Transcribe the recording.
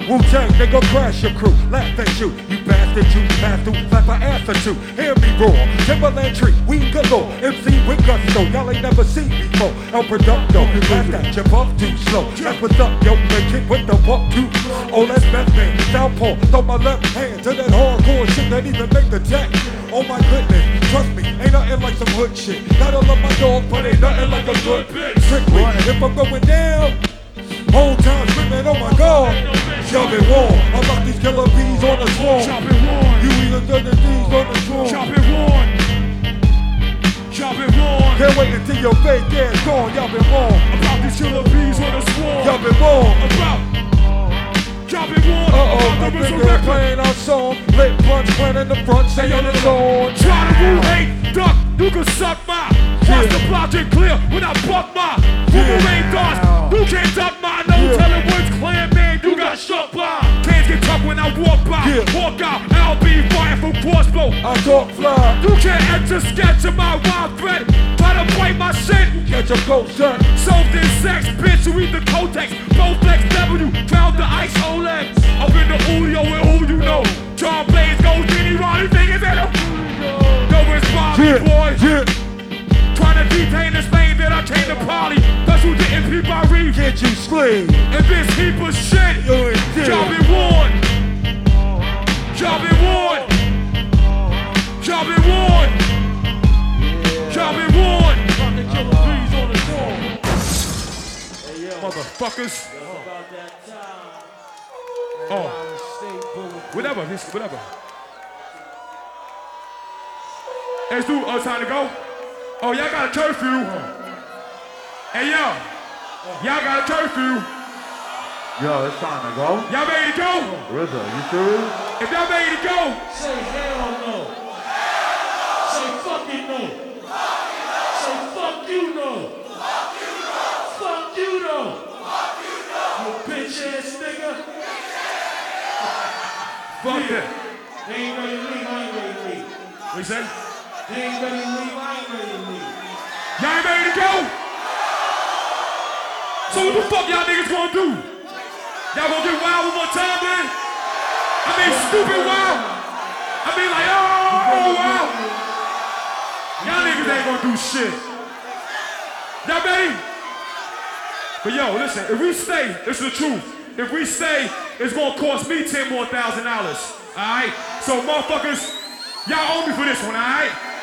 Wu-Tang, they gon' crash your crew. Laugh at you, you bastard, you pass through, slap an ass or two. Hear me roar, Timberland tree, we galore. MC with gusto, y'all ain't never seen before. El Producto, blast that, you buff too slow. That's what's up, yo, man, kick with the walk too. Oh, that's best man, southpaw, throw my left hand to that hardcore shit that even make the deck. Oh my goodness, trust me, ain't nothing like some hood shit. Gotta love my dog, but ain't nothing like a good bitch. Strictly, if I'm going down, whole time screaming, oh my God. Chop it warm, I got these killer bees on the swarm. Chop it warm, you either done the things on the swarm. Chop it warm, chop it warm. Can't wait until your fake ass gone, y'all been wrong. About these killer bees on the swarm. Y'all been wrong. Chop it warm. I think they're playing our song. Lit punch, playing in the front, saying it's on. Try to rule, hate, duck, you can suck my. Watch the project clear when I buck my. Boomerang darts, you can't duck my. No telling what's clear, man, you got shot by. Cans get tough when I walk by. Walk out, I'll be fired from crossbow. I talk fly. You can't enter sketch of my wild threat. Try to bite my shit. Catch a ghost, son. Soaked in sex, bitch, you eat the Kotex. Bowflex W, found the ice Olex. Up in the Julio with who you know. John Blaze goes Diddy, Ronnie fingers at him. No, it's Bobby, boy. Trying to detain this lane that I came to party. Plus you didn't peep my reef. Can't you scream? And this heap of shit. Job it warned. Job it warned. Job it warned. Job it warned. Motherfuckers. Oh. Whatever. Whatever. Let's do time to go. Oh, y'all got a curfew. Hey, yo. Y'all got a curfew. Yo, it's time to go. Y'all ready to go? RZA, you serious? If y'all ready to go. Say hell no. Say fucking no. Say fuck you no. Fuck you no. You bitch ass nigga. Fuck that. They ain't ready to leave, I ain't ready to leave. What you say? They ain't ready to leave, I ain't ready to leave. Y'all ain't ready to go? So what the fuck y'all niggas gonna do? Y'all gonna get wild one more time, man? I mean, stupid wild. I mean, like, oh, wow. Y'all niggas ain't gonna do shit. Y'all ready? But yo, listen, if we stay, this is the truth. If we stay, it's gonna cost me $10,000 more. Alright? So motherfuckers, y'all owe me for this one, alright?